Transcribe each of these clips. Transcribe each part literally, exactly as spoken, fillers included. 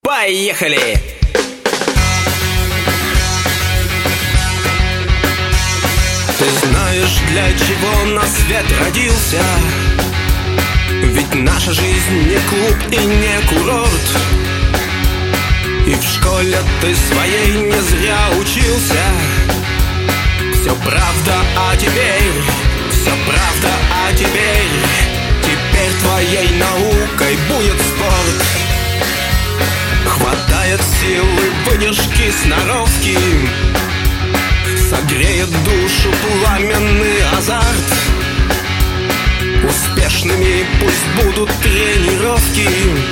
Поехали! Ты знаешь, для чего на свет родился? Ведь наша жизнь не клуб и не курорт. И в школе ты своей не зря учился. Все правда, а теперь, все правда, а теперь, теперь твоей наукой будет спорт. Хватает силы, выдержки, сноровки, согреет душу пламенный азарт. Успешными пусть будут тренировки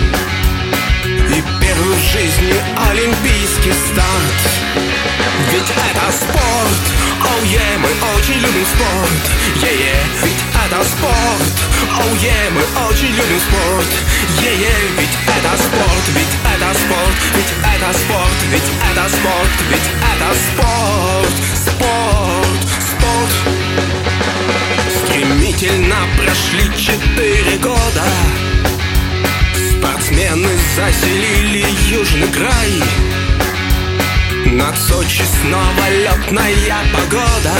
и первый в жизни олимпийский старт. Ведь это спорт, оу е, мы очень любим спорт, е-е. Ведь это спорт, оу е, мы очень любим спорт, е-е. Ведь это спорт, ведь это спорт, ведь это спорт, ведь это спорт, ведь это спорт, спорт, спорт. Стремительно прошли четыре года, спортсмены заселили южный край. Над Сочи снова летная погода.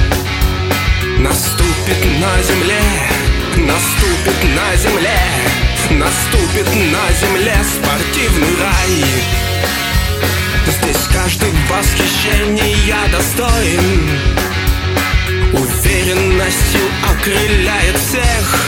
Наступит на земле, наступит на земле, наступит на земле спортивный рай. Здесь каждый восхищения достоин, уверенностью окрыляет всех.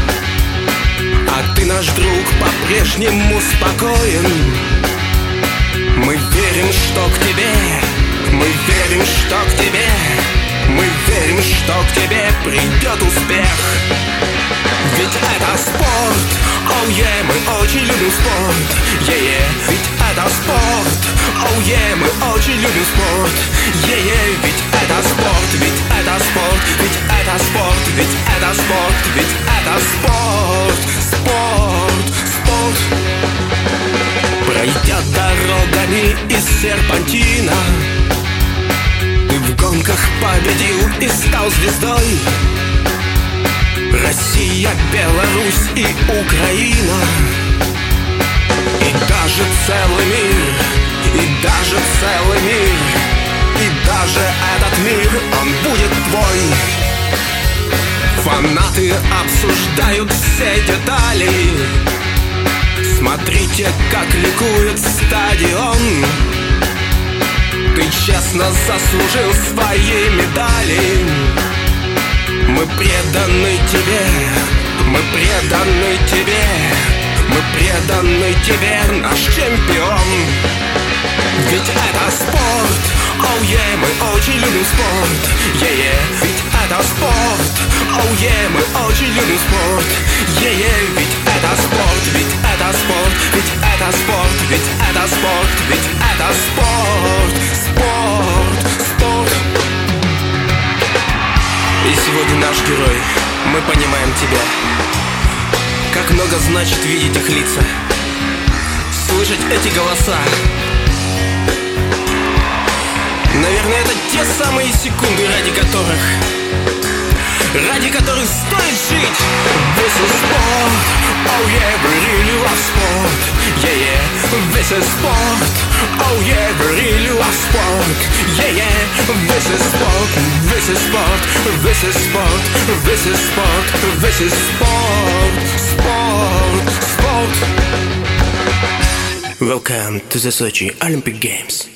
А ты, наш друг, по-прежнему спокоен. Мы верим, что к тебе, мы верим, что к тебе, мы верим, что к тебе придет успех. Ведь это спорт, оу е, мы очень любим спорт, е-е. Ведь это спорт, оу е, мы очень любим спорт, е-е. Ведь это спорт, ведь это спорт, ведь это спорт, ведь это спорт, ведь это спорт, спорт, спорт. Пройдя дорогами из серпантина, ты в гонках победил и стал звездой. Россия, Беларусь и Украина, и даже целый мир, и даже целый мир, и даже этот мир, он будет твой. Фанаты обсуждают все детали. Смотрите, как ликует стадион. Ты честно заслужил свои медали. Мы преданы тебе, мы преданы тебе, мы преданы тебе, наш чемпион. Ведь это спорт, оу е, мы очень любим спорт, е-е. Ведь это спорт, оу е, мы очень любим спорт, е-е. Ведь это спорт, ведь это спорт, ведь это спорт, ведь это спорт, ведь это спорт, спорт, спорт. И сегодня наш герой, мы понимаем тебя. Как много значит видеть их лица, слышать эти голоса. Наверное, это те самые секунды, ради которых, ради которых стоит жить. This is sport, oh yeah, we really love sport, yeah, yeah. This is sport, oh yeah, we really love sport, yeah, yeah. This is sport, this is sport, this is sport, this is sport, this is sport, sport, sport. Welcome to the Sochi Olympic Games.